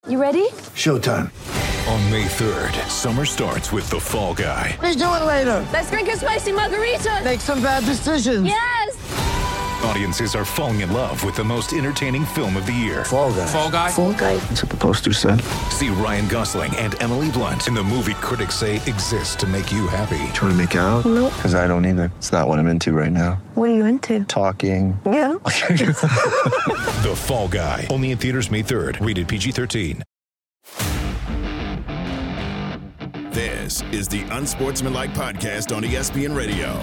You ready? Showtime. On May 3rd, summer starts with The Fall Guy. Let's do it later. Let's drink a spicy margarita. Make some bad decisions. Yes! Audiences are falling in love with the most entertaining film of the year. Fall Guy. Fall Guy? Fall guy. That's what the poster said. See Ryan Gosling and Emily Blunt in the movie critics say exists to make you happy. Trying to make it out? Nope. Because I don't either. It's not what I'm into right now. What are you into? Talking. Yeah. The Fall Guy. Only in theaters May 3rd. Rated PG-13. This is the Unsportsmanlike Podcast on ESPN Radio.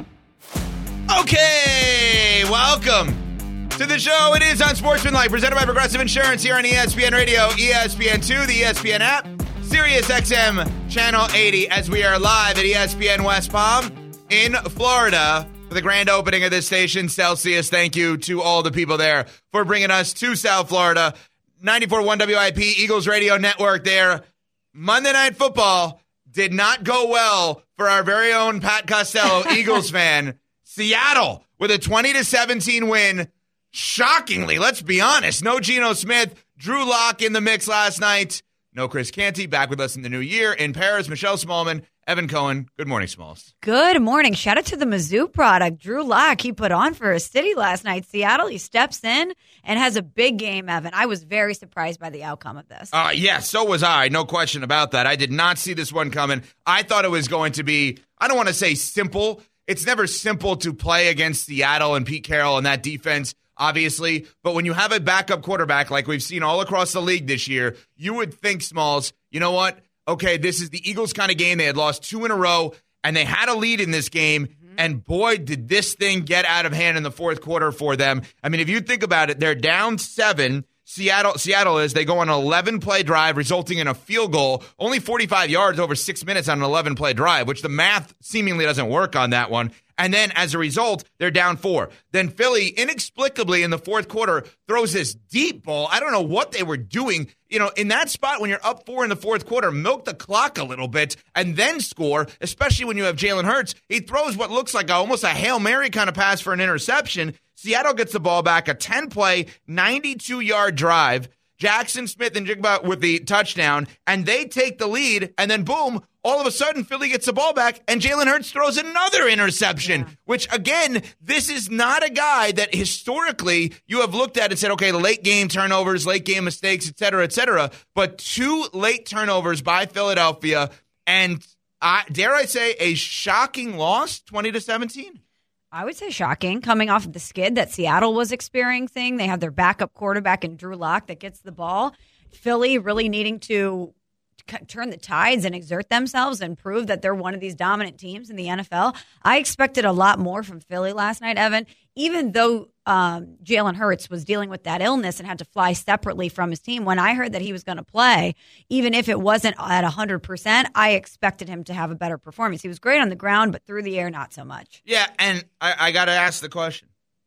Okay, welcome to the show. It is Unsportsmanlike, presented by Progressive Insurance here on ESPN Radio, ESPN2, the ESPN app, Sirius XM Channel 80, as we are live at ESPN West Palm in Florida for the grand opening of this station. Celsius, thank you to all the people there for bringing us to South Florida. 94.1 WIP, Eagles Radio Network there. Monday Night Football did not go well for our very own Pat Costello, Eagles fan. Seattle with a 20-17 win. Shockingly, let's be honest, no Geno Smith. Drew Lock in the mix last night. No Chris Canty, back with us in the new year. In Paris, Michelle Smallman, Evan Cohen. Good morning, Smalls. Good morning. Shout out to the Mizzou product. Drew Lock, he put on for his city last night. Seattle, he steps in and has a big game, Evan. I was very surprised by the outcome of this. Yeah, so was I. No question about that. I did not see this one coming. I thought it was going to be, I don't want to say simple. It's never simple to play against Seattle and Pete Carroll and that defense, obviously. But when you have a backup quarterback like we've seen all across the league this year, you would think, Smalls, you know what? Okay, this is the Eagles kind of game. They had lost 2 in a row, and they had a lead in this game. And boy, did this thing get out of hand in the fourth quarter for them. I mean, if you think about it, they're down 7. Seattle is. They go on an 11-play drive, resulting in a field goal, only 45 yards over 6 minutes on an 11-play drive, which the math seemingly doesn't work on that one. And then, as a result, they're down 4. Then Philly, inexplicably in the fourth quarter, throws this deep ball. I don't know what they were doing. You know, in that spot when you're up 4 in the fourth quarter, milk the clock a little bit and then score, especially when you have Jalen Hurts. He throws what looks like almost a Hail Mary kind of pass for an interception. Seattle gets the ball back, a 10-play, 92-yard drive. Jackson Smith and Jigba with the touchdown, and they take the lead, and then boom, all of a sudden, Philly gets the ball back, and Jalen Hurts throws another interception, which, again, this is not a guy that historically you have looked at and said, okay, the late game turnovers, late game mistakes, et cetera, but 2 late turnovers by Philadelphia, and dare I say, a shocking loss, 20-17? I would say shocking, coming off of the skid that Seattle was experiencing. They have their backup quarterback in Drew Lock that gets the ball. Philly really needing to turn the tides and exert themselves and prove that they're one of these dominant teams in the NFL. I expected a lot more from Philly last night, Evan, even though Jalen Hurts was dealing with that illness and had to fly separately from his team. When I heard that he was going to play, even if it wasn't at 100%, I expected him to have a better performance. He was great on the ground, but through the air, not so much. Yeah, and I got to ask the question.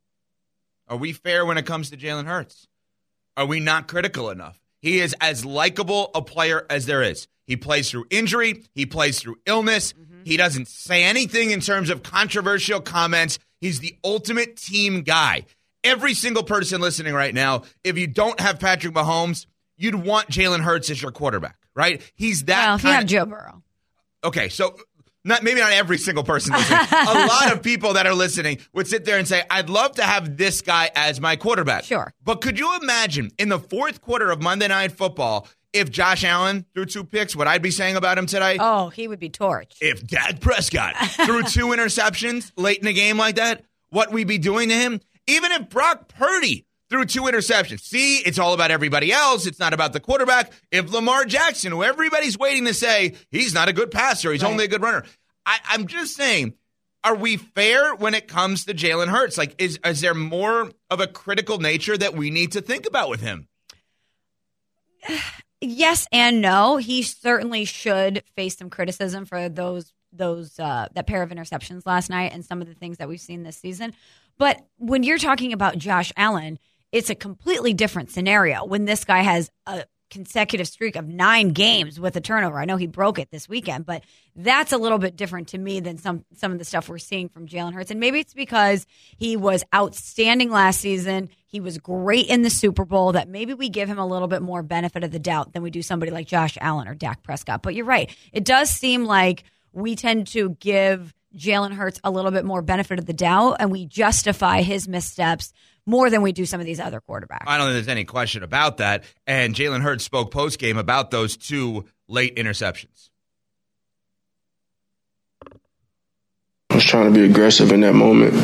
Are we fair when it comes to Jalen Hurts? Are we not critical enough? He is as likable a player as there is. He plays through injury. He plays through illness. He doesn't say anything in terms of controversial comments. He's the ultimate team guy. Every single person listening right now, if you don't have Patrick Mahomes, you'd want Jalen Hurts as your quarterback, right? He's that Well, if you have Joe Burrow. Okay, so maybe not every single person listening. A lot of people that are listening would sit there and say, I'd love to have this guy as my quarterback. Sure. But could you imagine in the fourth quarter of Monday Night Football, if Josh Allen threw 2 picks, what I'd be saying about him today? Oh, he would be torched. If Dak Prescott threw 2 interceptions late in the game like that, what we'd be doing to him? Even if Brock Purdy threw 2 interceptions. See, it's all about everybody else. It's not about the quarterback. If Lamar Jackson, who everybody's waiting to say, he's not a good passer, he's only a good runner. I'm just saying, are we fair when it comes to Jalen Hurts? Like, is there more of a critical nature that we need to think about with him? Yes and no. He certainly should face some criticism for that pair of interceptions last night and some of the things that we've seen this season. But when you're talking about Josh Allen, it's a completely different scenario when this guy has a consecutive streak of 9 games with a turnover. I know he broke it this weekend, but that's a little bit different to me than some of the stuff we're seeing from Jalen Hurts. And maybe it's because he was outstanding last season. He was great in the Super Bowl, that maybe we give him a little bit more benefit of the doubt than we do somebody like Josh Allen or Dak Prescott. But you're right. It does seem like we tend to give Jalen Hurts a little bit more benefit of the doubt, and we justify his missteps more than we do some of these other quarterbacks. I don't think there's any question about that. And Jalen Hurts spoke post-game about those 2 late interceptions. I was trying to be aggressive in that moment.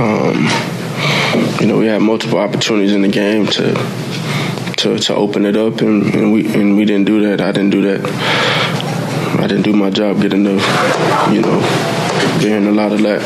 We had multiple opportunities in the game to open it up, and we didn't do that. I didn't do that. I didn't do my job getting getting a lot of that.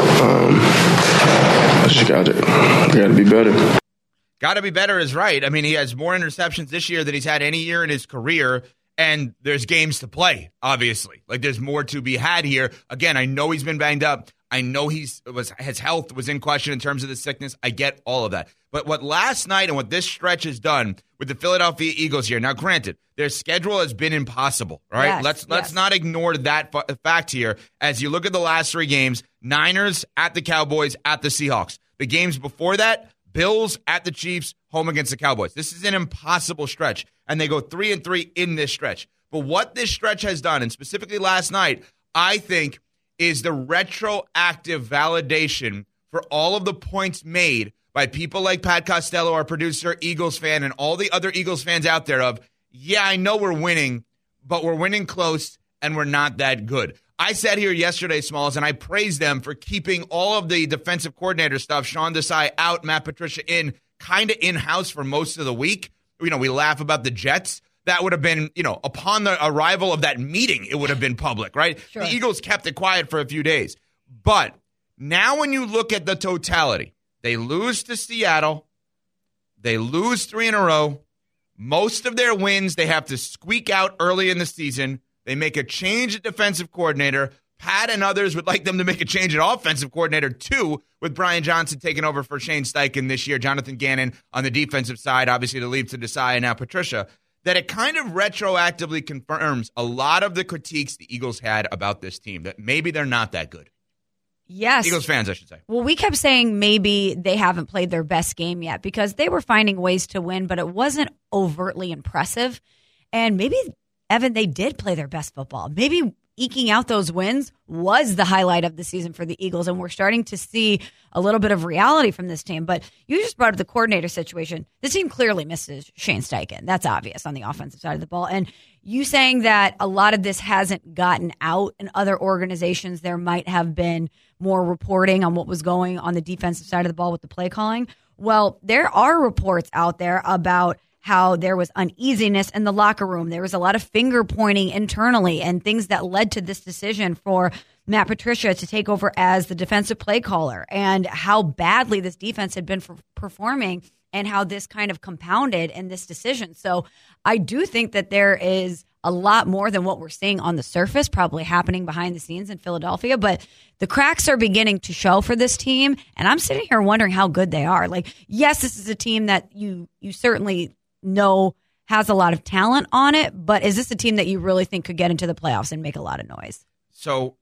I just got to be better. Got to be better is right. I mean, he has more interceptions this year than he's had any year in his career, and there's games to play, obviously. Like, there's more to be had here. Again, I know he's been banged up. I know his health was in question in terms of the sickness. I get all of that. But what last night and what this stretch has done with the Philadelphia Eagles here, now granted, their schedule has been impossible, right? Yes, Let's not ignore that fact here. As you look at the last 3 games, Niners at the Cowboys, at the Seahawks. The games before that, Bills at the Chiefs, home against the Cowboys. This is an impossible stretch, and they go 3-3 in this stretch. But what this stretch has done, and specifically last night, I think is the retroactive validation for all of the points made by people like Pat Costello, our producer, Eagles fan, and all the other Eagles fans out there of, yeah, I know we're winning, but we're winning close, and we're not that good. I sat here yesterday, Smalls, and I praised them for keeping all of the defensive coordinator stuff, Sean Desai out, Matt Patricia in, kind of in-house for most of the week. We laugh about the Jets. That would have been, upon the arrival of that meeting, it would have been public, right? Sure. The Eagles kept it quiet for a few days. But now when you look at the totality, they lose to Seattle. They lose 3 in a row. Most of their wins, they have to squeak out early in the season. They make a change at defensive coordinator. Pat and others would like them to make a change at offensive coordinator, too, with Brian Johnson taking over for Shane Steichen this year, Jonathan Gannon on the defensive side, obviously to leave to Desai and now Patricia. That it kind of retroactively confirms a lot of the critiques the Eagles had about this team, that maybe they're not that good. Yes. Eagles fans, I should say. Well, we kept saying maybe they haven't played their best game yet because they were finding ways to win, but it wasn't overtly impressive. And maybe, Evan, they did play their best football. Maybe eking out those wins was the highlight of the season for the Eagles, and we're starting to see a little bit of reality from this team. But you just brought up the coordinator situation. This team clearly misses Shane Steichen. That's obvious on the offensive side of the ball. And you saying that a lot of this hasn't gotten out in other organizations, there might have been more reporting on what was going on the defensive side of the ball with the play calling. Well, there are reports out there about how there was uneasiness in the locker room. There was a lot of finger pointing internally and things that led to this decision for Matt Patricia to take over as the defensive play caller, and how badly this defense had been performing and how this kind of compounded in this decision. So I do think that there is a lot more than what we're seeing on the surface probably happening behind the scenes in Philadelphia, but the cracks are beginning to show for this team, and I'm sitting here wondering how good they are. Like, yes, this is a team that you certainly know has a lot of talent on it, but is this a team that you really think could get into the playoffs and make a lot of noise? So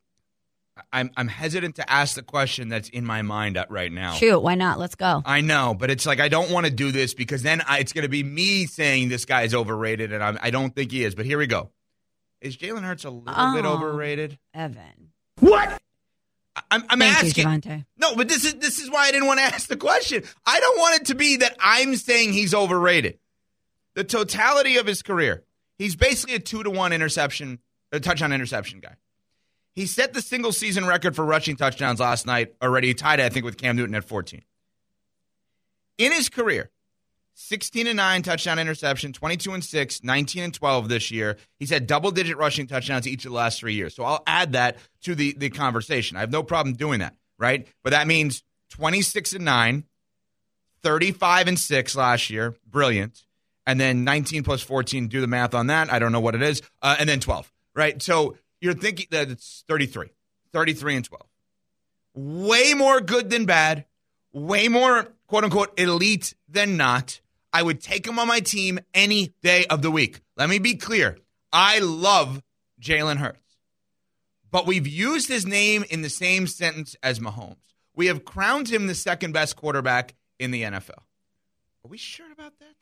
I'm hesitant to ask the question that's in my mind right now. Shoot, why not? Let's go. I know, but it's like I don't want to do this because then it's going to be me saying this guy is overrated, and I don't think he is. But here we go. Is Jalen Hurts a little bit overrated? Evan. What? I'm Thank asking. you, Javonte. No, but this is why I didn't want to ask the question. I don't want it to be that I'm saying he's overrated. The totality of his career, he's basically a 2-to-1 touchdown interception guy. He set the single season record for rushing touchdowns last night already. He tied it, I think, with Cam Newton at 14. In his career, 16-9 touchdown interception, 22-6, 19-12 this year. He's had double-digit rushing touchdowns each of the last 3 years. So I'll add that to the conversation. I have no problem doing that, right? But that means 26-9, 35-6 last year. Brilliant. And then 19 plus 14, do the math on that. I don't know what it is. And then 12, right? So you're thinking that it's 33 and 12. Way more good than bad. Way more, quote unquote, elite than not. I would take him on my team any day of the week. Let me be clear. I love Jalen Hurts. But we've used his name in the same sentence as Mahomes. We have crowned him the second best quarterback in the NFL. Are we sure about that?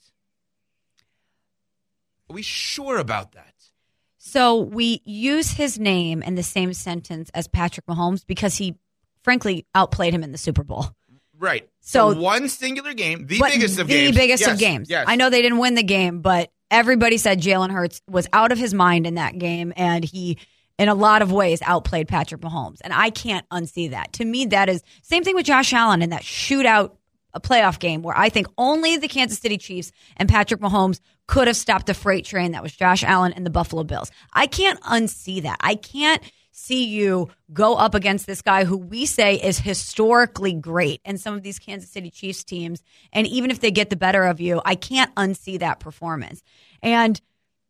Are we sure about that? So we use his name in the same sentence as Patrick Mahomes because he, frankly, outplayed him in the Super Bowl. Right. So one singular game, the biggest of games. The biggest Yes, of games. Yes. I know they didn't win the game, but everybody said Jalen Hurts was out of his mind in that game, and he, in a lot of ways, outplayed Patrick Mahomes. And I can't unsee that. To me, that is same thing with Josh Allen in that shootout, a playoff game where I think only the Kansas City Chiefs and Patrick Mahomes could have stopped the freight train that was Josh Allen and the Buffalo Bills. I can't unsee that. I can't see you go up against this guy who we say is historically great and some of these Kansas City Chiefs teams. And even if they get the better of you, I can't unsee that performance. And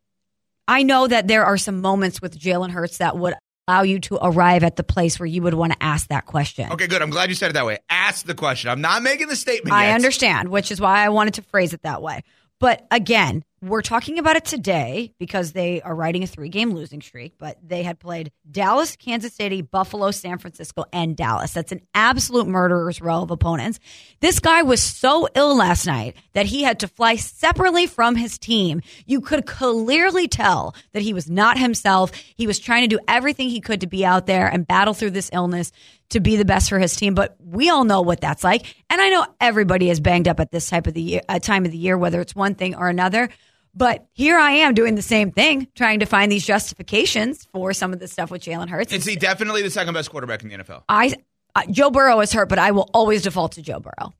I know that there are some moments with Jalen Hurts that would allow you to arrive at the place where you would want to ask that question. Okay, good. I'm glad you said it that way. Ask the question. I'm not making the statement yet. I understand, which is why I wanted to phrase it that way. But again, we're talking about it today because they are riding a 3-game losing streak, but they had played Dallas, Kansas City, Buffalo, San Francisco, and Dallas. That's an absolute murderer's row of opponents. This guy was so ill last night that he had to fly separately from his team. You could clearly tell that he was not himself. He was trying to do everything he could to be out there and battle through this illness to be the best for his team. But we all know what that's like. And I know everybody is banged up at this time of the year, whether it's one thing or another. But here I am doing the same thing, trying to find these justifications for some of the stuff with Jalen Hurts. Is he definitely the second best quarterback in the NFL? Joe Burrow is hurt, but I will always default to Joe Burrow.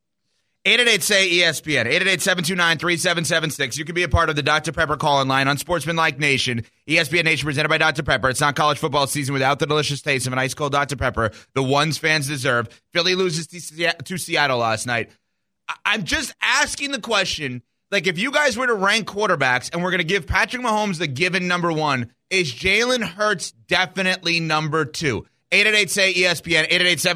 888-SAY-ESPN, 888-729-3776. You can be a part of the Dr. Pepper call-in line on Sportsmanlike Nation. ESPN Nation presented by Dr. Pepper. It's not college football season without the delicious taste of an ice-cold Dr. Pepper, the ones fans deserve. Philly loses to Seattle last night. I'm just asking the question, like if you guys were to rank quarterbacks and we're going to give Patrick Mahomes the given number one, is Jalen Hurts definitely number two? 888-SAY-ESPN,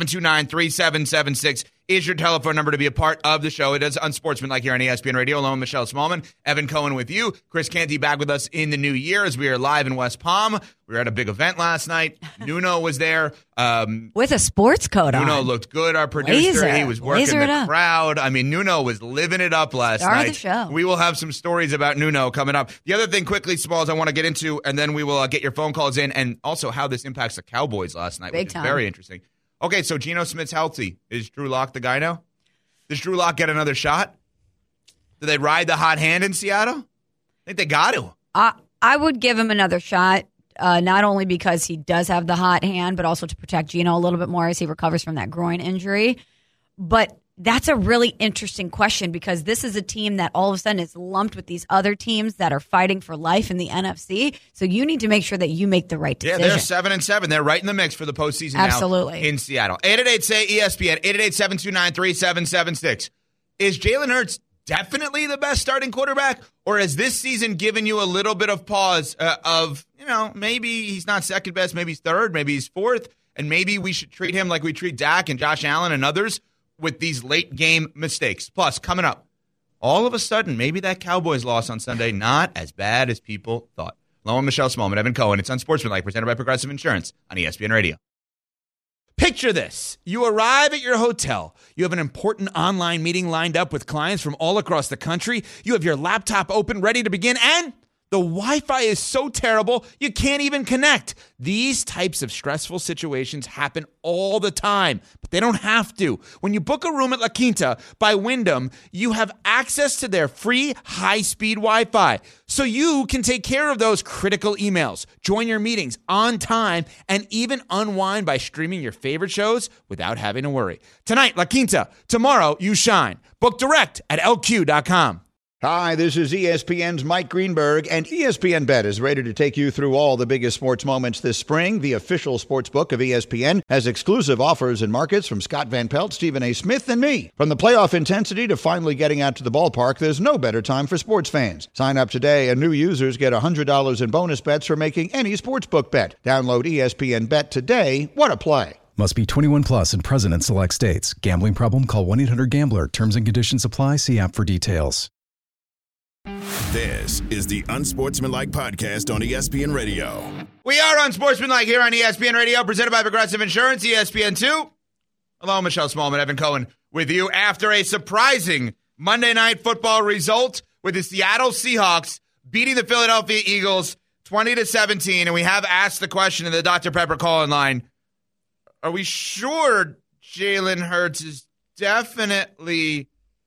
888-729-3776 is your telephone number to be a part of the show. It is Unsportsmanlike here on ESPN Radio, along with Michelle Smallman, Evan Cohen with you. Chris Canty back with us in the new year as we are live in West Palm. We were at a big event last night. Nuno was there. With a sports coat on. Nuno looked good, our producer. He was working the crowd. I mean, Nuno was living it up last night. Star of the show. We will have some stories about Nuno coming up. The other thing quickly, Smalls, I want to get into, and then we will get your phone calls in, and also how this impacts the Cowboys last night, Big which time. is very interesting. Okay, so Geno Smith's healthy. Is Drew Lock the guy now? Does Drew Lock get another shot? Do they ride the hot hand in Seattle? I think they got to. I would give him another shot, not only because he does have the hot hand, but also to protect Geno a little bit more as he recovers from that groin injury. But that's a really interesting question because this is a team that all of a sudden is lumped with these other teams that are fighting for life in the NFC. So you need to make sure that you make the right decision. Yeah, they're 7-7. They're right in the mix for the postseason Absolutely. now in Seattle. 888-SAY-ESPN, 888-729-3776. Is Jalen Hurts definitely the best starting quarterback, or has this season given you a little bit of pause of, maybe he's not second best, maybe he's third, maybe he's fourth, and maybe we should treat him like we treat Dak and Josh Allen and others with these late game mistakes. Plus, coming up, all of a sudden, maybe that Cowboys loss on Sunday, not as bad as people thought. Hello, I'm Michelle Smallman, Evan Cohen. It's Unsportsmanlike, presented by Progressive Insurance on ESPN Radio. Picture this. You arrive at your hotel. You have an important online meeting lined up with clients from all across the country. You have your laptop open, ready to begin, and the Wi-Fi is so terrible, you can't even connect. These types of stressful situations happen all the time, but they don't have to. When you book a room at La Quinta by Wyndham, you have access to their free high-speed Wi-Fi, so you can take care of those critical emails, join your meetings on time, and even unwind by streaming your favorite shows without having to worry. Tonight, La Quinta. Tomorrow, you shine. Book direct at LQ.com. Hi, this is ESPN's Mike Greenberg, and ESPN Bet is ready to take you through all the biggest sports moments this spring. The official sports book of ESPN has exclusive offers and markets from Scott Van Pelt, Stephen A. Smith, and me. From the playoff intensity to finally getting out to the ballpark, there's no better time for sports fans. Sign up today, and new users get $100 in bonus bets for making any sportsbook bet. Download ESPN Bet today. What a play. Must be 21 plus and present in select states. Gambling problem? Call 1-800-GAMBLER. Terms and conditions apply. See app for details. This is the Unsportsmanlike Podcast on ESPN Radio. We are Unsportsmanlike here on ESPN Radio, presented by Progressive Insurance, ESPN2. Hello, Michelle Smallman, Evan Cohen with you after a surprising Monday Night Football result with the Seattle Seahawks beating the Philadelphia Eagles 20-17. And we have asked the question in the Dr. Pepper call-in line, are we sure Jalen Hurts is definitely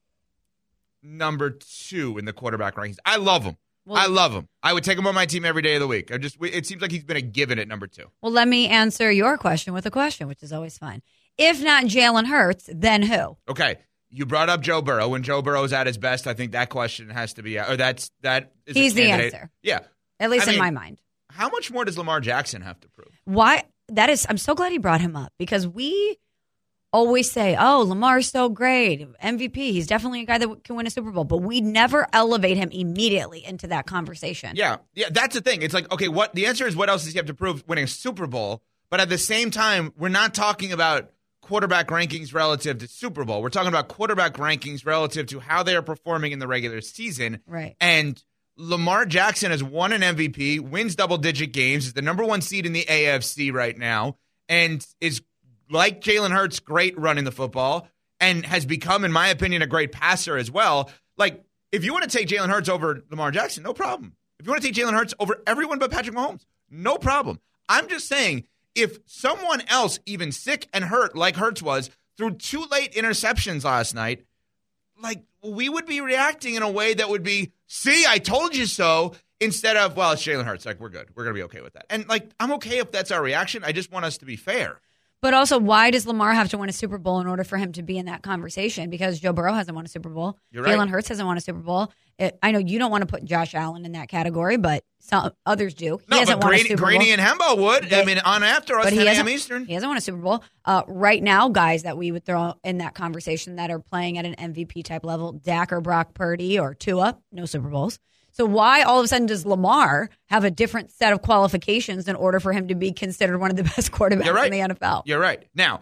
number 2 in the quarterback rankings? I love him. Well, I love him. I would take him on my team every day of the week. It seems like he's been a given at number 2. Well, let me answer your question with a question, which is always fun. If not Jalen Hurts, then who? Okay. You brought up Joe Burrow. When Joe Burrow's at his best, I think that question has to be, or that is he's the answer. Yeah. At least in my mind. How much more does Lamar Jackson have to prove? Why? I'm so glad he brought him up because we always say, oh, Lamar's so great, MVP. He's definitely a guy that can win a Super Bowl, but we never elevate him immediately into that conversation. Yeah, that's the thing. It's like, okay, what the answer is, what else does he have to prove winning a Super Bowl? But at the same time, we're not talking about quarterback rankings relative to Super Bowl. We're talking about quarterback rankings relative to how they are performing in the regular season. Right. And Lamar Jackson has won an MVP, wins double-digit games, is the number 1 seed in the AFC right now, and is like Jalen Hurts, great running the football, and has become, in my opinion, a great passer as well. Like, if you want to take Jalen Hurts over Lamar Jackson, no problem. If you want to take Jalen Hurts over everyone but Patrick Mahomes, no problem. I'm just saying, if someone else, even sick and hurt like Hurts was, threw 2 late interceptions last night, like, we would be reacting in a way that would be, see, I told you so, instead of, well, it's Jalen Hurts. Like, we're good. We're going to be okay with that. And, like, I'm okay if that's our reaction. I just want us to be fair. But also, why does Lamar have to win a Super Bowl in order for him to be in that conversation? Because Joe Burrow hasn't won a Super Bowl. You're right. Jalen Hurts hasn't won a Super Bowl. I know you don't want to put Josh Allen in that category, but some others do. He hasn't won a Super Bowl. Greeny and Hembo would. On after us, 10 a.m. Eastern. He hasn't won a Super Bowl. Right now, guys that we would throw in that conversation that are playing at an MVP type level, Dak or Brock Purdy or Tua, no Super Bowls. So why all of a sudden does Lamar have a different set of qualifications in order for him to be considered one of the best quarterbacks in the NFL? You're right. Now,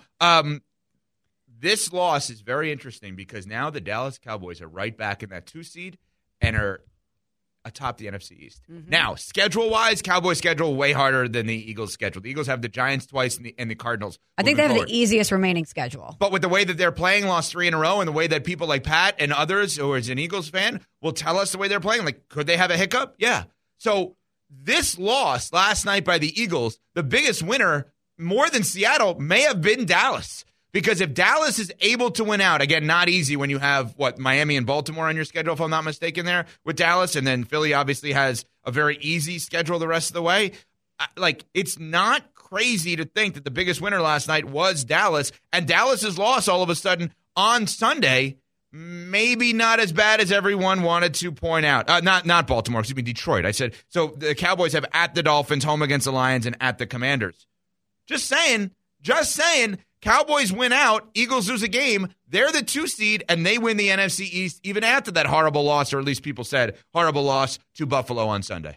this loss is very interesting because now the Dallas Cowboys are right back in that 2 seed and are atop the NFC East. Mm-hmm. Now, schedule-wise, Cowboys' schedule way harder than the Eagles' schedule. The Eagles have the Giants twice and the Cardinals. I think they have the easiest remaining schedule. But with the way that they're playing, lost 3 in a row, and the way that people like Pat and others, who is an Eagles fan, will tell us the way they're playing, like, could they have a hiccup? Yeah. So this loss last night by the Eagles, the biggest winner, more than Seattle, may have been Dallas. Because if Dallas is able to win out, again, not easy when you have, Miami and Baltimore on your schedule, if I'm not mistaken, there with Dallas, and then Philly obviously has a very easy schedule the rest of the way. Like, it's not crazy to think that the biggest winner last night was Dallas, and Dallas's loss all of a sudden on Sunday, maybe not as bad as everyone wanted to point out. Not Baltimore, excuse me, Detroit. I said, so the Cowboys have at the Dolphins, home against the Lions, and at the Commanders. Just saying. Cowboys win out, Eagles lose a game, they're the 2 seed, and they win the NFC East even after that horrible loss, or at least people said horrible loss to Buffalo on Sunday.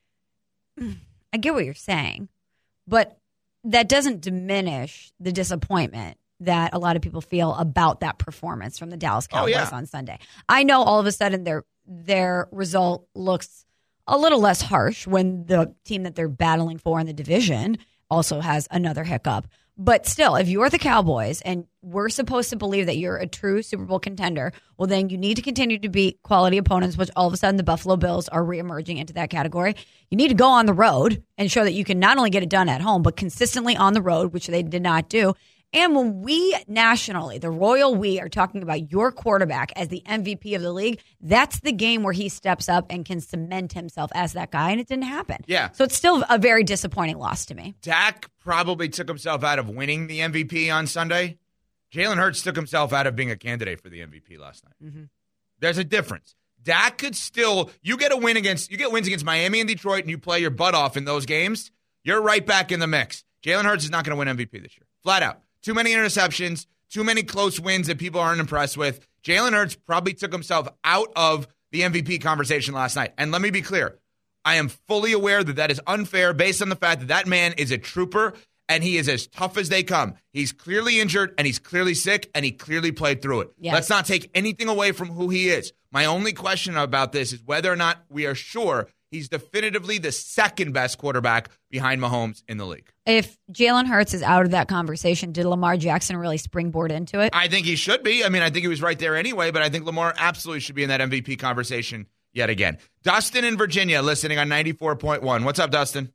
I get what you're saying, but that doesn't diminish the disappointment that a lot of people feel about that performance from the Dallas Cowboys on Sunday. I know all of a sudden their result looks a little less harsh when the team that they're battling for in the division also has another hiccup. But still, if you're the Cowboys and we're supposed to believe that you're a true Super Bowl contender, well, then you need to continue to beat quality opponents, which all of a sudden the Buffalo Bills are reemerging into that category. You need to go on the road and show that you can not only get it done at home, but consistently on the road, which they did not do. And when we nationally, the royal we, are talking about your quarterback as the MVP of the league, that's the game where he steps up and can cement himself as that guy, and it didn't happen. Yeah. So it's still a very disappointing loss to me. Dak probably took himself out of winning the MVP on Sunday. Jalen Hurts took himself out of being a candidate for the MVP last night. Mm-hmm. There's a difference. Dak could still, you get wins against Miami and Detroit, and you play your butt off in those games, you're right back in the mix. Jalen Hurts is not going to win MVP this year. Flat out. Too many interceptions, too many close wins that people aren't impressed with. Jalen Hurts probably took himself out of the MVP conversation last night. And let me be clear. I am fully aware that is unfair based on the fact that man is a trooper and he is as tough as they come. He's clearly injured and he's clearly sick and he clearly played through it. Yes. Let's not take anything away from who he is. My only question about this is whether or not we are sure he's definitively the second best quarterback behind Mahomes in the league. If Jalen Hurts is out of that conversation, did Lamar Jackson really springboard into it? I think he should be. I mean, I think he was right there anyway, but I think Lamar absolutely should be in that MVP conversation yet again. Dustin in Virginia, listening on 94.1. What's up, Dustin?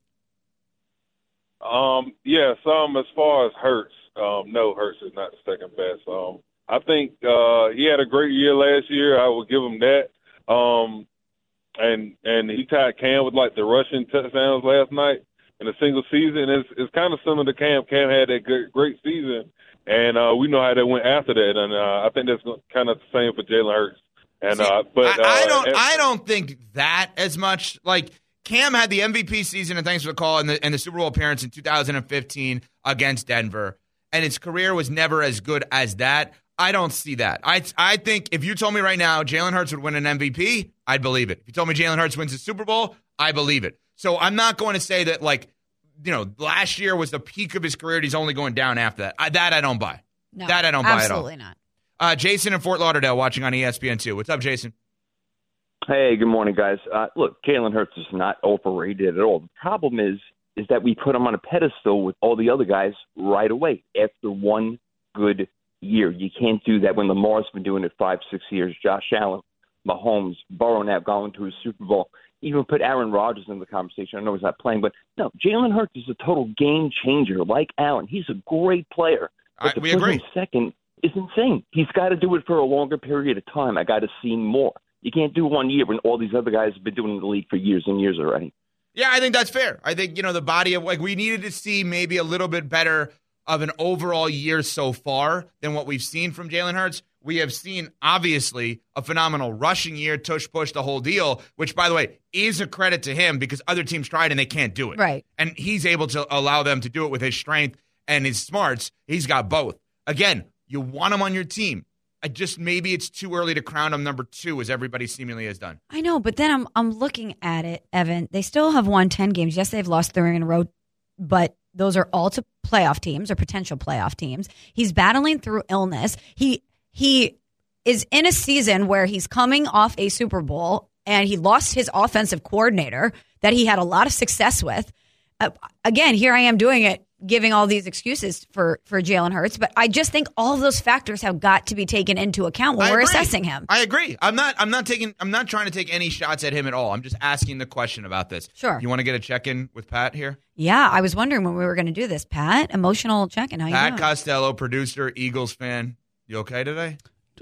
As far as Hurts, no, Hurts is not the second best. I think he had a great year last year. I would give him that. And he tied Cam with like the rushing touchdowns last night in a single season. It's kind of similar to Cam. Cam had that great season, and we know how they went after that. And I think that's kind of the same for Jalen Hurts. And I don't think that as much. Like Cam had the MVP season, and thanks for the call, and the Super Bowl appearance in 2015 against Denver, and his career was never as good as that. I don't see that. I think if you told me right now Jalen Hurts would win an MVP, I'd believe it. If you told me Jalen Hurts wins the Super Bowl, I believe it. So I'm not going to say that, like, last year was the peak of his career and he's only going down after that. That I don't buy. No, that I don't buy at all. Absolutely not. Jason in Fort Lauderdale watching on ESPN2. What's up, Jason? Hey, good morning, guys. Look, Jalen Hurts is not overrated at all. The problem is that we put him on a pedestal with all the other guys right away after one good year. You can't do that when Lamar's been doing it 5-6 years. Josh Allen, Mahomes, Burrow now going to a Super Bowl. Even put Aaron Rodgers in the conversation. I know he's not playing, but no, Jalen Hurts is a total game changer like Allen. He's a great player. But We agree. Second is insane. He's got to do it for a longer period of time. I got to see more. You can't do 1 year when all these other guys have been doing it in the league for years and years already. Yeah, I think that's fair. I think, the body of, we needed to see maybe a little bit better of an overall year so far than what we've seen from Jalen Hurts. We have seen, obviously, a phenomenal rushing year, tush-push, the whole deal, which, by the way, is a credit to him because other teams tried and they can't do it. Right. And he's able to allow them to do it with his strength and his smarts. He's got both. Again, you want him on your team. Maybe it's too early to crown him number 2, as everybody seemingly has done. I know, but then I'm looking at it, Evan. They still have won 10 games. Yes, they've lost 3 in a row, but those are all to playoff teams or potential playoff teams. He's battling through illness. He is in a season where he's coming off a Super Bowl and he lost his offensive coordinator that he had a lot of success with. Again, here I am doing it, giving all these excuses for Jalen Hurts, but I just think all of those factors have got to be taken into account when we're assessing him. I agree. I'm not trying to take any shots at him at all. I'm just asking the question about this. Sure. You want to get a check-in with Pat here? Yeah, I was wondering when we were going to do this. Pat, emotional check-in. How you doing? Pat Costello, producer, Eagles fan. You okay today?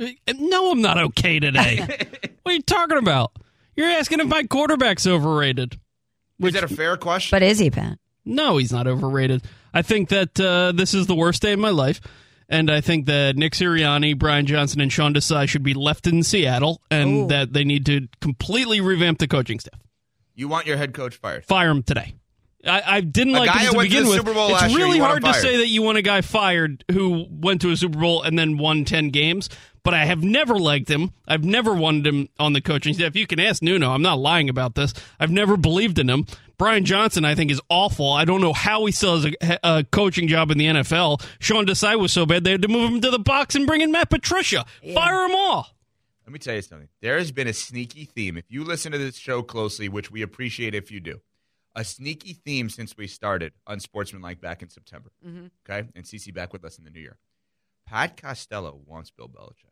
No, I'm not okay today. What are you talking about? You're asking if my quarterback's overrated. Is that a fair question? But is he, Pat? No, he's not overrated. I think that this is the worst day of my life, and I think that Nick Sirianni, Brian Johnson, and Sean Desai should be left in Seattle, and that they need to completely revamp the coaching staff. You want your head coach fired? Fire him today. I didn't like him to begin with. It's really hard to say that you want a guy fired who went to a Super Bowl and then won 10 games, but I have never liked him. I've never wanted him on the coaching staff. You can ask Nuno. I'm not lying about this. I've never believed in him. Brian Johnson, I think, is awful. I don't know how he still has a coaching job in the NFL. Sean Desai was so bad they had to move him to the box and bring in Matt Patricia. Yeah. Fire them all. Let me tell you something. There has been a sneaky theme. If you listen to this show closely, which we appreciate if you do, a sneaky theme since we started Unsportsmanlike back in September. Mm-hmm. Okay? And CC back with us in the new year. Pat Costello wants Bill Belichick.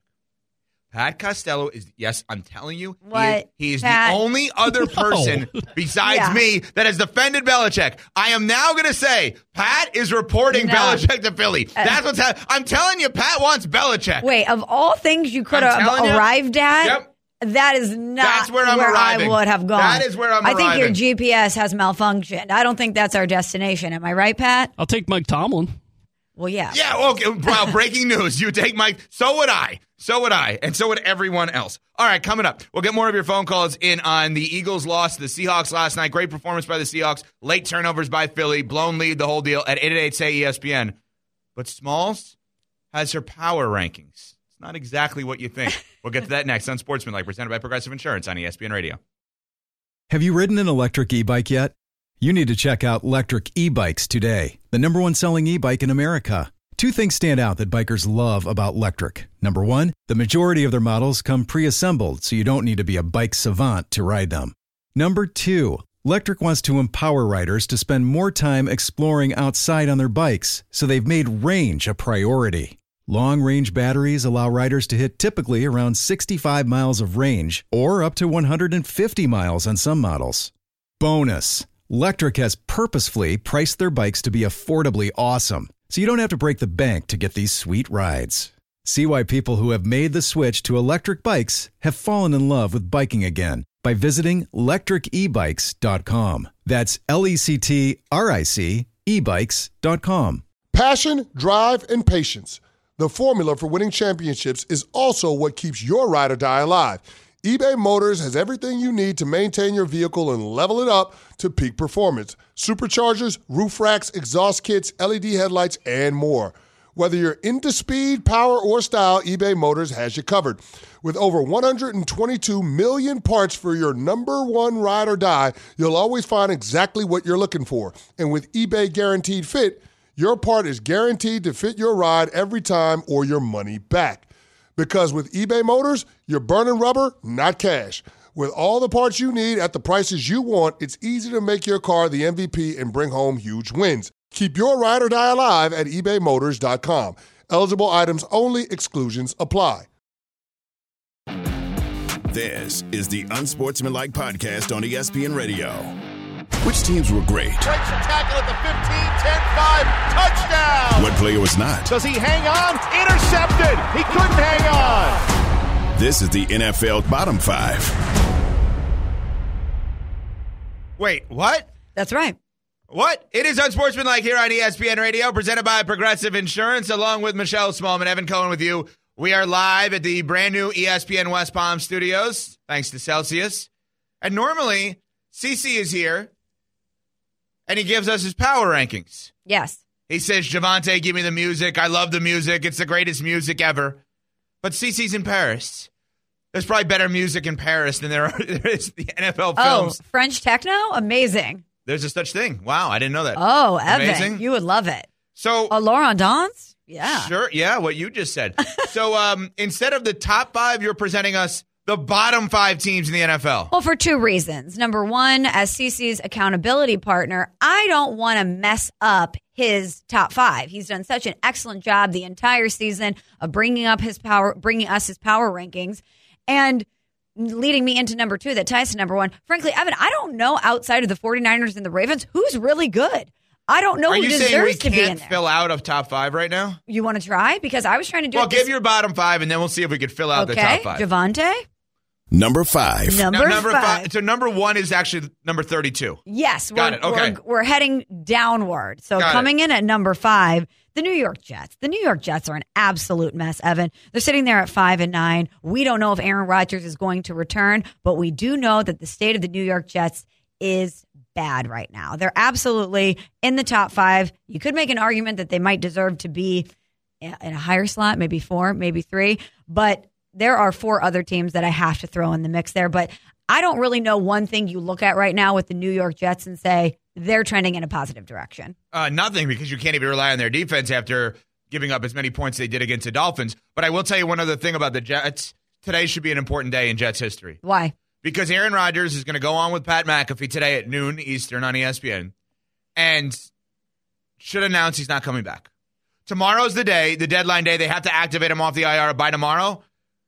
Pat Costello is, yes, I'm telling you, he is the only other person besides me that has defended Belichick. I am now going to say Pat is reporting Belichick to Philly. That's what's happening. I'm telling you, Pat wants Belichick. Wait, of all things you could have arrived at, that is not where I would have gone. That is where I'm arriving. I think your GPS has malfunctioned. I don't think that's our destination. Am I right, Pat? I'll take Mike Tomlin. Well, yeah. Yeah, okay. Wow, breaking news. You take Mike. So would I. And so would everyone else. All right, coming up, we'll get more of your phone calls in on the Eagles' loss to the Seahawks last night. Great performance by the Seahawks. Late turnovers by Philly. Blown lead, the whole deal at 888-SAY-ESPN. But Smalls has her power rankings. It's not exactly what you think. We'll get to that next on Sportsmanlike, presented by Progressive Insurance on ESPN Radio. Have you ridden an electric e-bike yet? You need to check out Electric E-Bikes today, the #1 selling e-bike in America. Two things stand out that bikers love about Lectric. Number one, the majority of their models come pre-assembled, so you don't need to be a bike savant to ride them. Number two, Lectric wants to empower riders to spend more time exploring outside on their bikes, so they've made range a priority. Long-range batteries allow riders to hit typically around 65 miles of range, or up to 150 miles on some models. Bonus, Lectric has purposefully priced their bikes to be affordably awesome, so you don't have to break the bank to get these sweet rides. See why people who have made the switch to electric bikes have fallen in love with biking again by visiting lectricebikes.com. That's LECTRIC ebikes.com. Passion, drive, and patience. The formula for winning championships is also what keeps your ride or die alive. eBay Motors has everything you need to maintain your vehicle and level it up to peak performance. Superchargers, roof racks, exhaust kits, LED headlights, and more. Whether you're into speed, power, or style, eBay Motors has you covered. With over 122 million parts for your number one ride or die, you'll always find exactly what you're looking for. And with eBay Guaranteed Fit, your part is guaranteed to fit your ride every time or your money back. Because with eBay Motors, you're burning rubber, not cash. With all the parts you need at the prices you want, it's easy to make your car the MVP and bring home huge wins. Keep your ride or die alive at ebaymotors.com. Eligible items only. Exclusions apply. This is the Unsportsmanlike Podcast on ESPN Radio. Which teams were great? Breaks a tackle at the 15, 10-5, touchdown! What player was not? Does he hang on? Intercepted! He couldn't hang on! This is the NFL Bottom 5. Wait, what? That's right. What? It is Unsportsmanlike here on ESPN Radio, presented by Progressive Insurance, along with Michelle Smallman, Evan Cohen with you. We are live at the brand new ESPN West Palm Studios, thanks to Celsius. And normally, CC is here, and he gives us his power rankings. Yes. He says, Javante, give me the music. I love the music. It's the greatest music ever. But CC's in Paris. There's probably better music in Paris than there is the NFL films. Oh, French techno? Amazing. There's a such thing. Wow, I didn't know that. Oh, Evan, amazing. You would love it. So, Laurent Dance? Yeah. Sure, yeah, what you just said. So instead of the top 5, you're presenting us the bottom 5 teams in the NFL. Well, for 2 reasons. Number one, as CC's accountability partner, I don't want to mess up his top 5. He's done such an excellent job the entire season of bringing us his power rankings, and leading me into number 2 that ties to number 1. Frankly, Evan, I don't know outside of the 49ers and the Ravens who's really good. I don't know who deserves to be in there. Are you saying we can't fill out of top 5 right now? You want to try? Because I was trying to do Well, give your bottom 5, and then we'll see if we could fill out the top 5. Javante? Number 5. Number 5. So number 1 is actually number 32. Yes. Got it. Okay. We're heading downward. So coming in at number 5, the New York Jets. The New York Jets are an absolute mess, Evan. They're sitting there at 5-9. We don't know if Aaron Rodgers is going to return, but we do know that the state of the New York Jets is bad right now. They're absolutely in the top 5. You could make an argument that they might deserve to be in a higher slot, maybe 4, maybe 3, but there are 4 other teams that I have to throw in the mix there. But I don't really know one thing you look at right now with the New York Jets and say they're trending in a positive direction. Nothing, because you can't even rely on their defense after giving up as many points they did against the Dolphins. But I will tell you one other thing about the Jets. Today should be an important day in Jets history. Why? Because Aaron Rodgers is going to go on with Pat McAfee today at noon Eastern on ESPN and should announce he's not coming back. Tomorrow's the day, the deadline day. They have to activate him off the IR by tomorrow.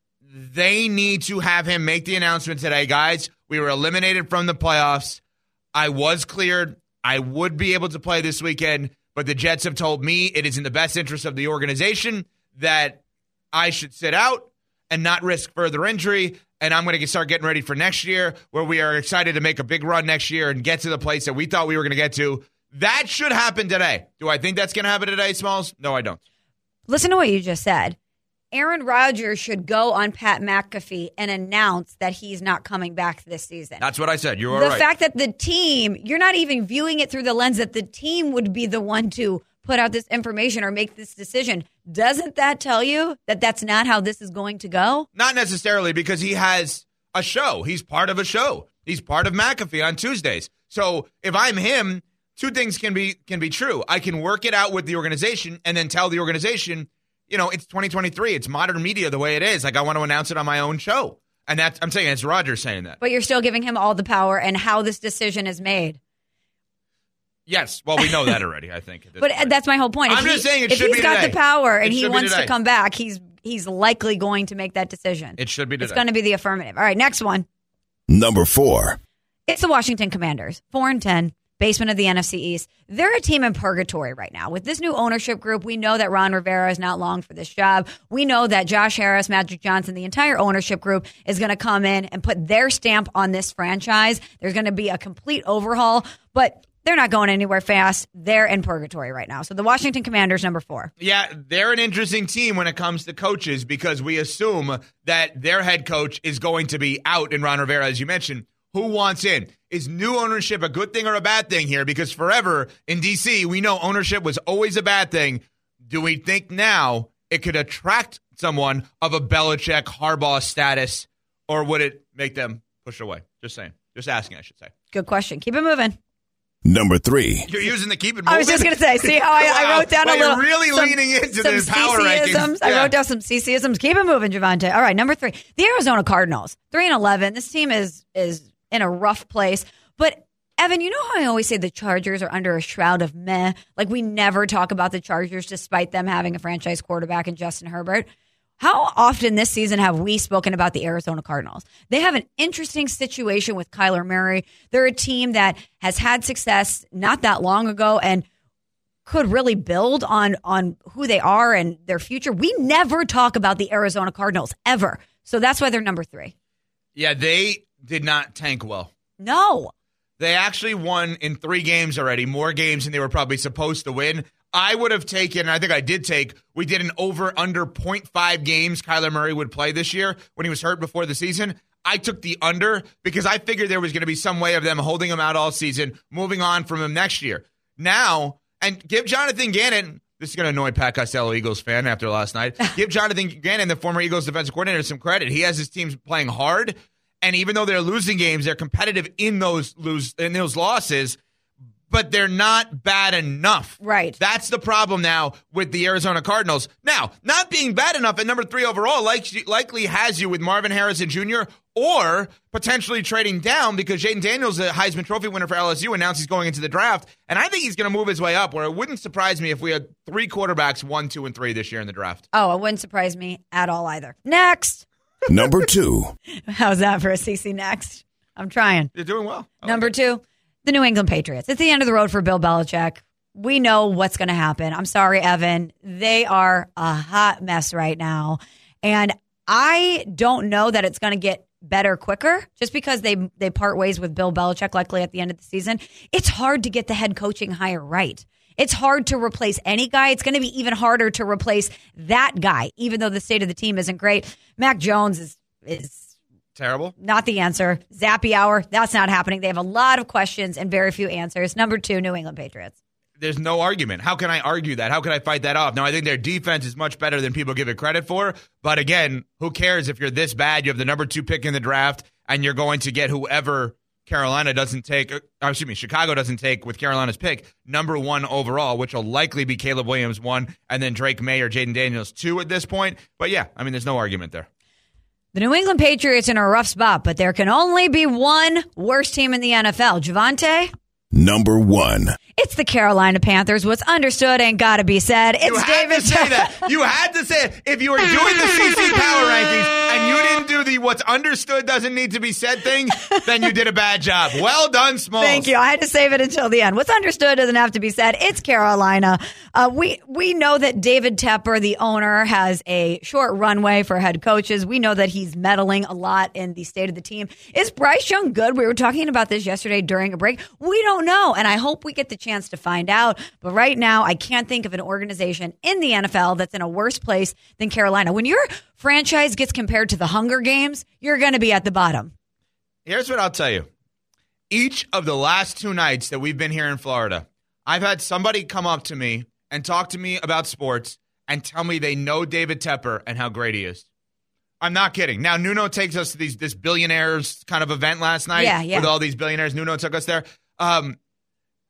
They need to have him make the announcement today. Guys, we were eliminated from the playoffs. I was cleared. I would be able to play this weekend, but the Jets have told me it is in the best interest of the organization that I should sit out and not risk further injury. And I'm going to start getting ready for next year, where we are excited to make a big run next year and get to the place that we thought we were going to get to. That should happen today. Do I think that's going to happen today, Smalls? No, I don't. Listen to what you just said. Aaron Rodgers should go on Pat McAfee and announce that he's not coming back this season. That's what I said. You were right. The fact that the team, you're not even viewing it through the lens that the team would be the one to put out this information or make this decision. Doesn't that tell you that that's not how this is going to go? Not necessarily, because he has a show. He's part of a show. He's part of McAfee on Tuesdays. So if I'm him, two things can be true. I can work it out with the organization and then tell the organization, it's 2023. It's modern media the way it is. Like, I want to announce it on my own show. And I'm saying it's Roger saying that. But you're still giving him all the power and how this decision is made. Yes. Well, we know that already, I think. But that's my whole point. I'm just saying it should be If he's got today. the power and It he should be wants to today. come back, he's likely going to make that decision. It should be today. It's going to be the affirmative. All right, next one. Number 4. It's the Washington Commanders, 4-10, basement of the NFC East. They're a team in purgatory right now. With this new ownership group, we know that Ron Rivera is not long for this job. We know that Josh Harris, Magic Johnson, the entire ownership group is going to come in and put their stamp on this franchise. There's going to be a complete overhaul, but they're not going anywhere fast. They're in purgatory right now. So the Washington Commanders, number 4. Yeah, they're an interesting team when it comes to coaches because we assume that their head coach is going to be out in Ron Rivera, as you mentioned. Who wants in? Is new ownership a good thing or a bad thing here? Because forever in D.C., we know ownership was always a bad thing. Do we think now it could attract someone of a Belichick, Harbaugh status, or would it make them push away? Just saying. Just asking, I should say. Good question. Keep it moving. Number 3. You're using the keep it moving? I was just going to say, see how I wrote down a little. You're really leaning into the power rankings. I wrote down some CC-isms. Keep it moving, Javante. All right, number 3. The Arizona Cardinals, 3-11. This team is in a rough place. But, Evan, you know how I always say the Chargers are under a shroud of meh? Like, we never talk about the Chargers despite them having a franchise quarterback in Justin Herbert. How often this season have we spoken about the Arizona Cardinals? They have an interesting situation with Kyler Murray. They're a team that has had success not that long ago and could really build on who they are and their future. We never talk about the Arizona Cardinals, ever. So that's why they're number 3. Yeah, they did not tank well. No. They actually won in 3 games already, more games than they were probably supposed to win. I would have taken, and I think I did take, we did an over-under 0.5 games Kyler Murray would play this year when he was hurt before the season. I took the under because I figured there was going to be some way of them holding him out all season, moving on from him next year. Now, and give Jonathan Gannon, this is going to annoy Pat Costello, Eagles fan, after last night. Give Jonathan Gannon, the former Eagles defensive coordinator, some credit. He has his teams playing hard, and even though they're losing games, they're competitive in those losses, but they're not bad enough. Right. That's the problem now with the Arizona Cardinals. Now, not being bad enough at number 3 overall likely has you with Marvin Harrison Jr. or potentially trading down because Jaden Daniels, a Heisman Trophy winner for LSU, announced he's going into the draft. And I think he's going to move his way up, where it wouldn't surprise me if we had 3 quarterbacks, 1, 2, and 3 this year in the draft. Oh, it wouldn't surprise me at all either. Next. Number 2. How's that for a CC next? I'm trying. You're doing well. Number 2, the New England Patriots. It's the end of the road for Bill Belichick. We know what's going to happen. I'm sorry, Evan. They are a hot mess right now. And I don't know that it's going to get better quicker just because they part ways with Bill Belichick likely at the end of the season. It's hard to get the head coaching hire right. It's hard to replace any guy. It's going to be even harder to replace that guy, even though the state of the team isn't great. Mac Jones is terrible. Not the answer. Zappy hour, that's not happening. They have a lot of questions and very few answers. Number 2, New England Patriots. There's no argument. How can I argue that? How can I fight that off? Now, I think their defense is much better than people give it credit for. But again, who cares if you're this bad? You have the number 2 pick in the draft, and you're going to get whoever Chicago doesn't take with Carolina's pick, number 1 overall, which will likely be Caleb Williams 1, and then Drake May or Jaden Daniels 2 at this point. But yeah, I mean, there's no argument there. The New England Patriots in a rough spot, but there can only be one worst team in the NFL. Javante? Number 1. It's the Carolina Panthers. What's understood ain't got to be said. It's David. Say that. You had to say it. If you were doing the CC Power Rankings and you didn't do the what's understood doesn't need to be said thing, then you did a bad job. Well done, Smalls. Thank you. I had to save it until the end. What's understood doesn't have to be said. It's Carolina. We know that David Tepper, the owner, has a short runway for head coaches. We know that he's meddling a lot in the state of the team. Is Bryce Young good? We were talking about this yesterday during a break. We don't know, and I hope we get the chance to find out. But right now, I can't think of an organization in the NFL that's in a worse place than Carolina. When your franchise gets compared to the Hunger Games, you're going to be at the bottom. Here's what I'll tell you. Each of the last 2 nights that we've been here in Florida, I've had somebody come up to me and talk to me about sports and tell me they know David Tepper and how great he is. I'm not kidding. Now, Nuno takes us to this billionaires kind of event last night with all these billionaires. Nuno took us there.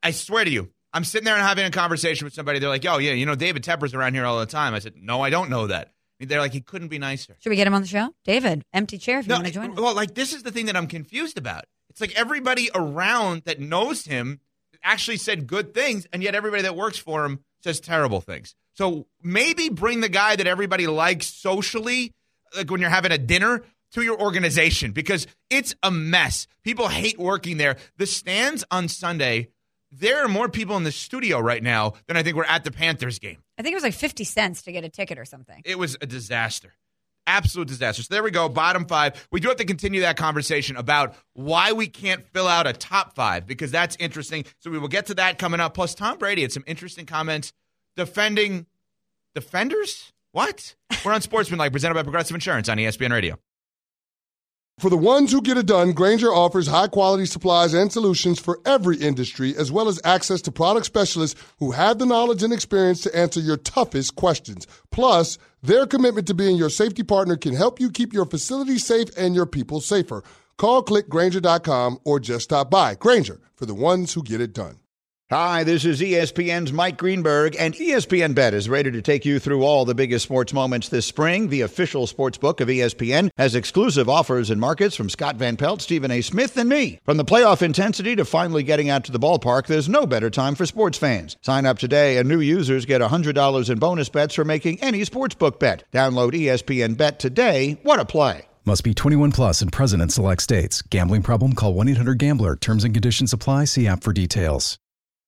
I swear to you, I'm sitting there and having a conversation with somebody. They're like, oh, yeah, you know, David Tepper's around here all the time. I said, no, I don't know that. They're like, he couldn't be nicer. Should we get him on the show? David, empty chair if you want to join us. Well, like, this is the thing that I'm confused about. It's like everybody around that knows him actually said good things, and yet everybody that works for him says terrible things. So maybe bring the guy that everybody likes socially, like when you're having a dinner, to your organization, because it's a mess. People hate working there. The stands on Sunday, there are more people in the studio right now than I think were at the Panthers game. I think it was like 50 cents to get a ticket or something. It was a disaster. Absolute disaster. So there we go, bottom 5. We do have to continue that conversation about why we can't fill out a top 5, because that's interesting. So we will get to that coming up. Plus, Tom Brady had some interesting comments defending defenders? What? We're on Sportsmanlike, presented by Progressive Insurance on ESPN Radio. For the ones who get it done, Grainger offers high-quality supplies and solutions for every industry, as well as access to product specialists who have the knowledge and experience to answer your toughest questions. Plus, their commitment to being your safety partner can help you keep your facility safe and your people safer. Call, click Grainger.com, or just stop by. Grainger, for the ones who get it done. Hi, this is ESPN's Mike Greenberg, and ESPN Bet is ready to take you through all the biggest sports moments this spring. The official sports book of ESPN has exclusive offers and markets from Scott Van Pelt, Stephen A. Smith, and me. From the playoff intensity to finally getting out to the ballpark, there's no better time for sports fans. Sign up today, and new users get $100 in bonus bets for making any sportsbook bet. Download ESPN Bet today. What a play. Must be 21 plus and present in select states. Gambling problem? Call 1-800-GAMBLER. Terms and conditions apply. See app for details.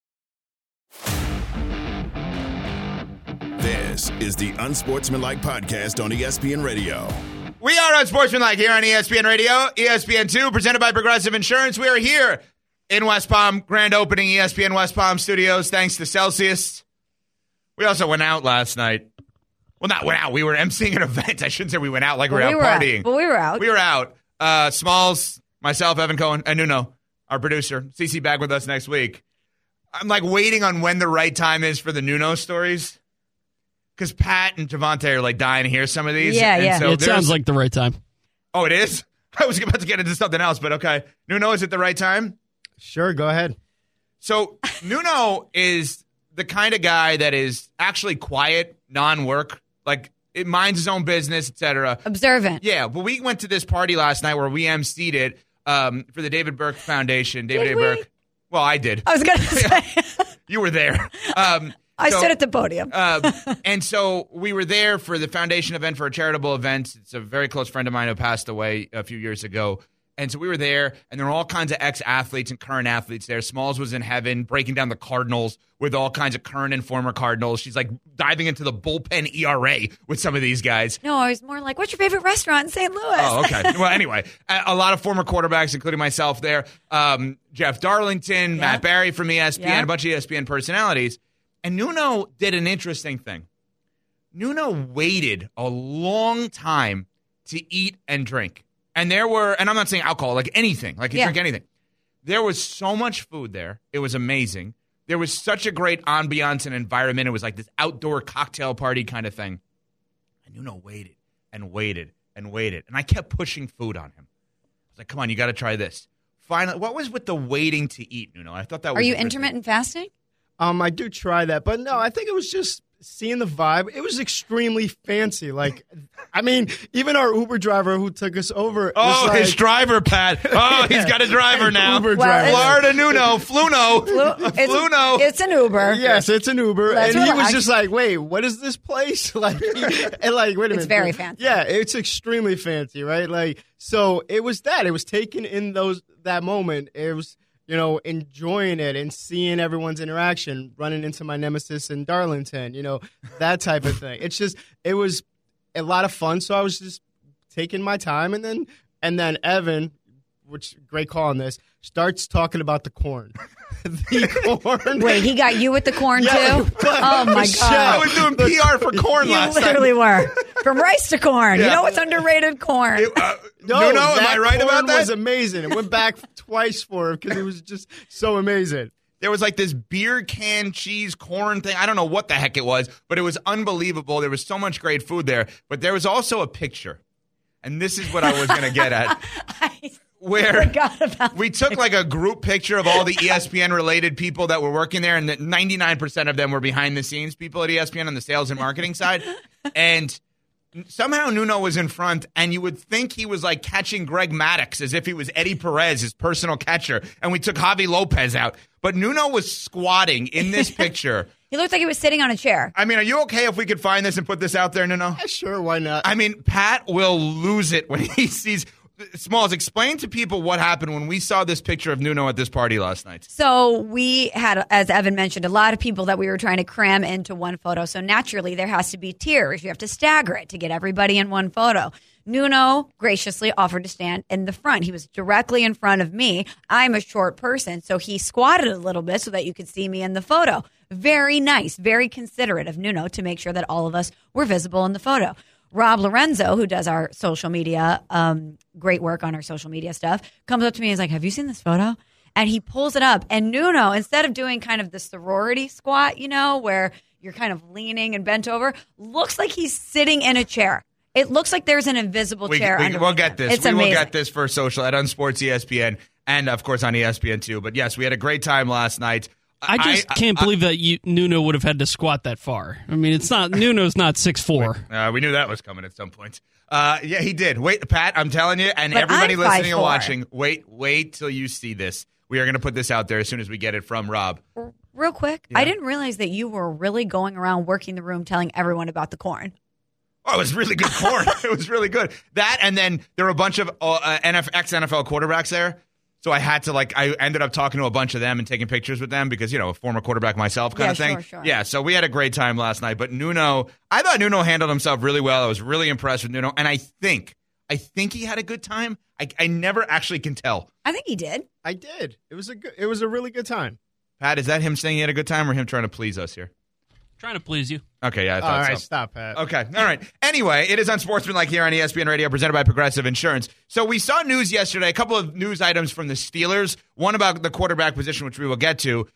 This is the Unsportsmanlike Podcast on ESPN Radio. We are Unsportsmanlike here on ESPN Radio, ESPN2, presented by Progressive Insurance. We are here in West Palm, grand opening ESPN West Palm Studios, thanks to Celsius. We also went out last night. Well, not went out. We were emceeing an event. I shouldn't say we went out like we were out partying. But we were out. We were out. Smalls, myself, Evan Cohen, and Nuno, our producer. CC back with us next week. I'm like waiting on when the right time is for the Nuno stories, because Pat and Javante are like dying to hear some of these. Yeah. So it sounds like the right time. Oh, it is? I was about to get into something else, but okay. Nuno, is it the right time? Sure, go ahead. So Nuno is the kind of guy that is actually quiet, non-work, like it minds his own business, etc. Observant. Yeah, but we went to this party last night where we emceed it for the David Burke Foundation. David A. Burke. Well, I did. I was going to say. You were there. I stood at the podium. And so we were there for the foundation event, for a charitable event. It's a very close friend of mine who passed away a few years ago. And so we were there, and there were all kinds of ex-athletes and current athletes there. Smalls was in heaven, breaking down the Cardinals with all kinds of current and former Cardinals. She's like diving into the bullpen ERA with some of these guys. No, I was more like, what's your favorite restaurant in St. Louis? Oh, okay. Well, anyway, a lot of former quarterbacks, including myself there. Jeff Darlington, Matt Barry from ESPN, a bunch of ESPN personalities. And Nuno did an interesting thing. Nuno waited a long time to eat and drink. And there were, and I'm not saying alcohol, like anything, like you drink anything. There was so much food there. It was amazing. There was such a great ambiance and environment. It was like this outdoor cocktail party kind of thing. And Nuno waited and waited and waited. And I kept pushing food on him. I was like, come on, you got to try this. Finally, what was with the waiting to eat, Nuno? I thought that was Are you intermittent fasting? I do try that. But no, I think it was just seeing the vibe. It was extremely fancy. Like, I mean, even our Uber driver who took us over. Oh, his driver, Pat. Oh, he's got a driver now. Uber driver. Florida Nuno. Fluno. It's an Uber. Yes, it's an Uber. Let's and he relax. was just like, wait, what is this place? Like, and like, wait a minute. It's very fancy. Yeah, it's extremely fancy, right? Like, so it was that. It was taken in that moment. It was, enjoying it and seeing everyone's interaction, running into my nemesis in Darlington, that type of thing. It was a lot of fun. So I was just taking my time, and then Evan, which great call on this, starts talking about the corn. The corn. Wait, he got you with the corn too? Oh my God! I was doing PR for corn last night. You literally were. From rice to corn. Yeah. You know what's underrated? Corn. Nuno, am I right about that? It was amazing. It went back twice for it because it was just so amazing. There was like this beer can cheese corn thing. I don't know what the heck it was, but it was unbelievable. There was so much great food there. But there was also a picture. And this is what I was going to get at. where we took like a group picture of all the ESPN-related people that were working there, and that 99% of them were behind-the-scenes people at ESPN on the sales and marketing side. And somehow Nuno was in front, and you would think he was like catching Greg Maddux as if he was Eddie Perez, his personal catcher, and we took Javi Lopez out. But Nuno was squatting in this picture. He looked like he was sitting on a chair. I mean, are you okay if we could find this and put this out there, Nuno? Yeah, sure, why not? I mean, Pat will lose it when he sees... Smalls, explain to people what happened when we saw this picture of Nuno at this party last night. So we had, as Evan mentioned, a lot of people that we were trying to cram into one photo. So naturally, there has to be tiers. You have to stagger it to get everybody in one photo. Nuno graciously offered to stand in the front. He was directly in front of me. I'm a short person, so he squatted a little bit so that you could see me in the photo. Very nice, very considerate of Nuno to make sure that all of us were visible in the photo. Rob Lorenzo, who does our social media, great work on our social media stuff, comes up to me and is like, have you seen this photo? And he pulls it up. And Nuno, instead of doing kind of the sorority squat, you know, where you're kind of leaning and bent over, looks like he's sitting in a chair. It looks like there's an invisible chair. We'll get this. It's amazing. Will get this for social at Unsports ESPN and, of course, on ESPN2. But, yes, we had a great time last night. I just can't believe that Nuno would have had to squat that far. I mean, it's not Nuno's not 6'4". We knew that was coming at some point. Yeah, he did. Wait, Pat, I'm telling you, and but everybody I'm listening 5'4". and watching, wait till you see this. We are going to put this out there as soon as we get it from Rob. Real quick, yeah. I didn't realize that you were really going around working the room telling everyone about the corn. Oh, it was really good corn. It was really good. That, and then there were a bunch of ex-NFL quarterbacks there. So I had to, I ended up talking to a bunch of them and taking pictures with them because, a former quarterback myself kind of thing. Sure. Yeah, so we had a great time last night. But I thought Nuno handled himself really well. I was really impressed with Nuno. And I think he had a good time. I never actually can tell. I think he did. I did. It was a really good time. Pat, is that him saying he had a good time or him trying to please us here? Trying to please you. Okay, yeah, I thought so. All right, stop, Pat. Okay, all right. Anyway, it is Unsportsmanlike here on ESPN Radio, presented by Progressive Insurance. So we saw news yesterday, a couple of news items from the Steelers, one about the quarterback position, which we will get to,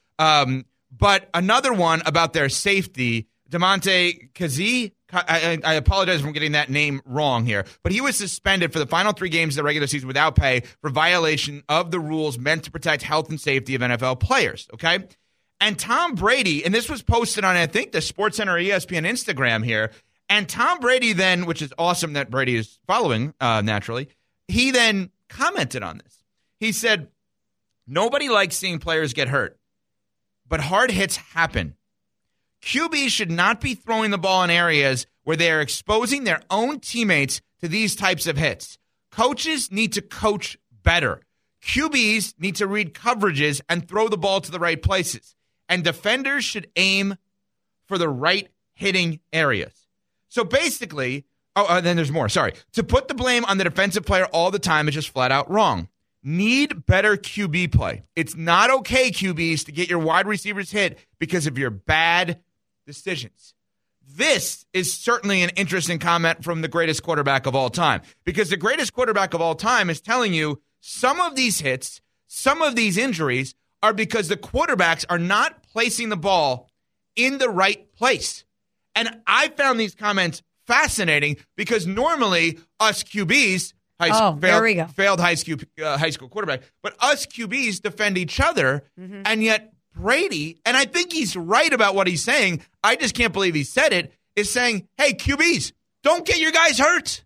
but another one about their safety, Damontae Kazee. I apologize for getting that name wrong here, but he was suspended for the final 3 games of the regular season without pay for violation of the rules meant to protect health and safety of NFL players, okay? And Tom Brady, and this was posted on, I think, the SportsCenter ESPN Instagram here, and Tom Brady then, which is awesome that Brady is following, naturally, he then commented on this. He said, nobody likes seeing players get hurt, but hard hits happen. QBs should not be throwing the ball in areas where they are exposing their own teammates to these types of hits. Coaches need to coach better. QBs need to read coverages and throw the ball to the right places. And defenders should aim for the right hitting areas. So basically, then there's more. Sorry. To put the blame on the defensive player all the time is just flat out wrong. Need better QB play. It's not okay, QBs, to get your wide receivers hit because of your bad decisions. This is certainly an interesting comment from the greatest quarterback of all time, because the greatest quarterback of all time is telling you some of these hits, some of these injuries are because the quarterbacks are not placing the ball in the right place. And I found these comments fascinating because normally us QBs, failed high school quarterback, but us QBs defend each other, and yet Brady, and I think he's right about what he's saying, I just can't believe he said it, is saying, hey, QBs, don't get your guys hurt.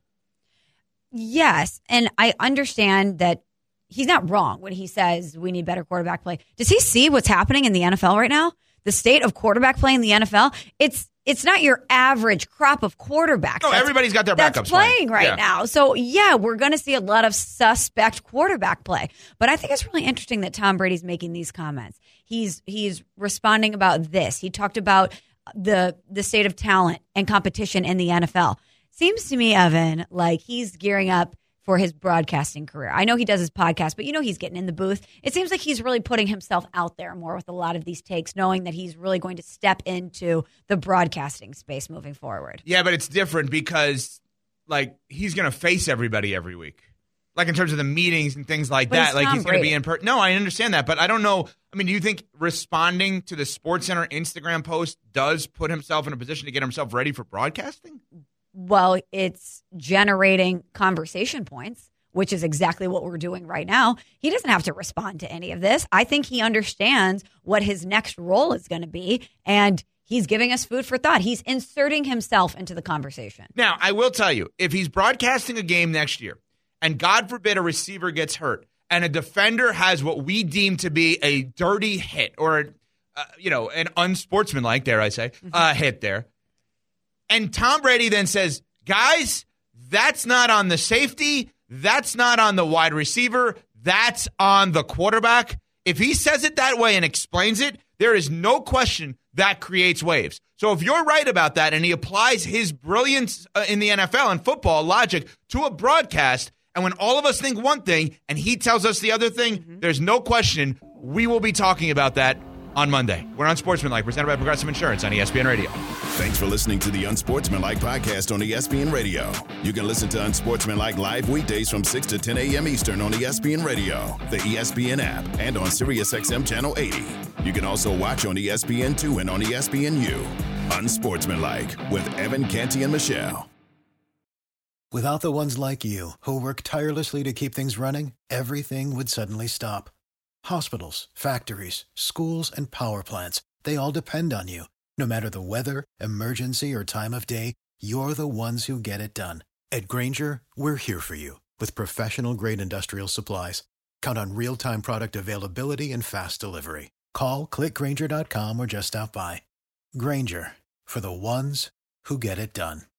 Yes, and I understand that he's not wrong when he says we need better quarterback play. Does he see what's happening in the NFL right now? The state of quarterback play in the NFL? It's not your average crop of quarterbacks. No, everybody's got their backups that's playing right now. So, yeah, we're going to see a lot of suspect quarterback play. But I think it's really interesting that Tom Brady's making these comments. He's responding about this. He talked about the state of talent and competition in the NFL. Seems to me, Evan, like he's gearing up for his broadcasting career. I know he does his podcast, but he's getting in the booth. It seems like he's really putting himself out there more with a lot of these takes, knowing that he's really going to step into the broadcasting space moving forward. Yeah, but it's different because, he's going to face everybody every week. In terms of the meetings and things like that. He's going to be in person. No, I understand that, but I don't know. I mean, do you think responding to the SportsCenter Instagram post does put himself in a position to get himself ready for broadcasting? Well, it's generating conversation points which is exactly what we're doing right now, he doesn't have to respond to any of this. I think he understands what his next role is going to be, and he's giving us food for thought. He's inserting himself into the conversation. Now, I will tell you, if he's broadcasting a game next year, and God forbid a receiver gets hurt, and a defender has what we deem to be a dirty hit or, an unsportsmanlike, dare I say, hit there, and Tom Brady then says, guys, that's not on the safety, that's not on the wide receiver, that's on the quarterback. If he says it that way and explains it, there is no question that creates waves. So if you're right about that and he applies his brilliance in the NFL and football logic to a broadcast, and when all of us think one thing and he tells us the other thing, there's no question we will be talking about that on Monday. We're Unsportsmanlike, presented by Progressive Insurance on ESPN Radio. Thanks for listening to the Unsportsmanlike podcast on ESPN Radio. You can listen to Unsportsmanlike live weekdays from 6 to 10 a.m. Eastern on ESPN Radio, the ESPN app, and on SiriusXM Channel 80. You can also watch on ESPN2 and on ESPNU. Unsportsmanlike with Evan Canty and Michelle. Without the ones like you, who work tirelessly to keep things running, everything would suddenly stop. Hospitals, factories, schools, and power plants, they all depend on you. No matter the weather, emergency, or time of day, you're the ones who get it done. At Grainger, we're here for you with professional-grade industrial supplies. Count on real-time product availability and fast delivery. Call, click Grainger.com, or just stop by. Grainger, for the ones who get it done.